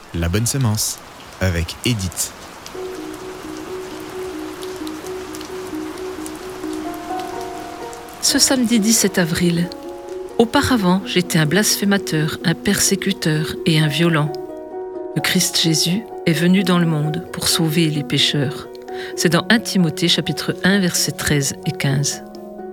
La bonne semence, avec Edith. Ce samedi 17 avril, auparavant, j'étais un blasphémateur, un persécuteur et un violent. Le Christ Jésus est venu dans le monde pour sauver les pécheurs. C'est dans 1 Timothée chapitre 1 versets 13 et 15.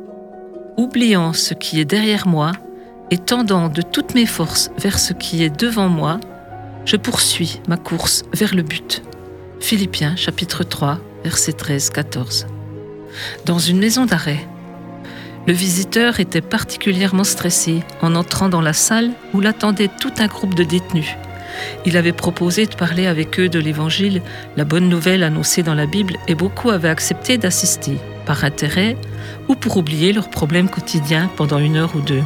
Oubliant ce qui est derrière moi et tendant de toutes mes forces vers ce qui est devant moi, je poursuis ma course vers le but. Philippiens chapitre 3 versets 13-14. Dans une maison d'arrêt, le visiteur était particulièrement stressé en entrant dans la salle où l'attendait tout un groupe de détenus. Il avait proposé de parler avec eux de l'Évangile, la bonne nouvelle annoncée dans la Bible, et beaucoup avaient accepté d'assister, par intérêt ou pour oublier leurs problèmes quotidiens pendant 1 heure ou 2.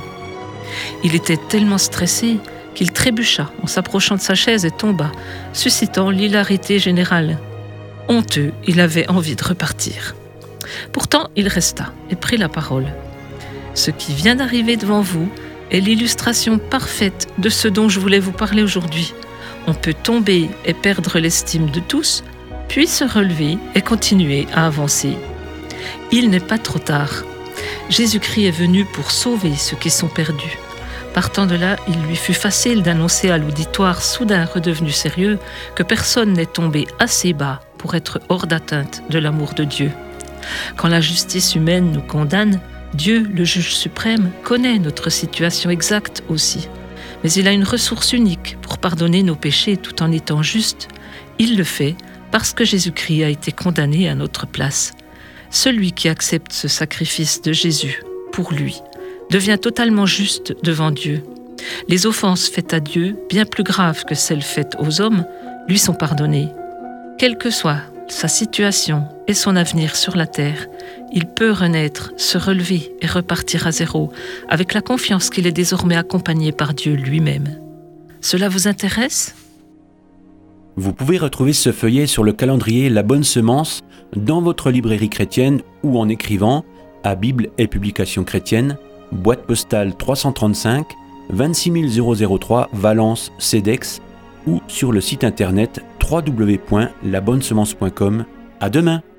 Il était tellement stressé qu'il trébucha en s'approchant de sa chaise et tomba, suscitant l'hilarité générale. Honteux, il avait envie de repartir. Pourtant, il resta et prit la parole. Ce qui vient d'arriver devant vous est l'illustration parfaite de ce dont je voulais vous parler aujourd'hui. On peut tomber et perdre l'estime de tous, puis se relever et continuer à avancer. Il n'est pas trop tard. Jésus-Christ est venu pour sauver ceux qui sont perdus. Partant de là, il lui fut facile d'annoncer à l'auditoire soudain redevenu sérieux que personne n'est tombé assez bas pour être hors d'atteinte de l'amour de Dieu. Quand la justice humaine nous condamne, Dieu, le juge suprême, connaît notre situation exacte aussi. Mais il a une ressource unique pour pardonner nos péchés tout en étant juste. Il le fait parce que Jésus-Christ a été condamné à notre place. Celui qui accepte ce sacrifice de Jésus pour lui devient totalement juste devant Dieu. Les offenses faites à Dieu, bien plus graves que celles faites aux hommes, lui sont pardonnées. Quelle que soit sa situation et son avenir sur la terre, il peut renaître, se relever et repartir à zéro, avec la confiance qu'il est désormais accompagné par Dieu lui-même. Cela vous intéresse ? Vous pouvez retrouver ce feuillet sur le calendrier La Bonne Semence dans votre librairie chrétienne ou en écrivant à Bible et Publications chrétiennes, boîte postale 335, 26003 Valence, CEDEX, ou sur le site internet www.labonnesemence.com. À demain!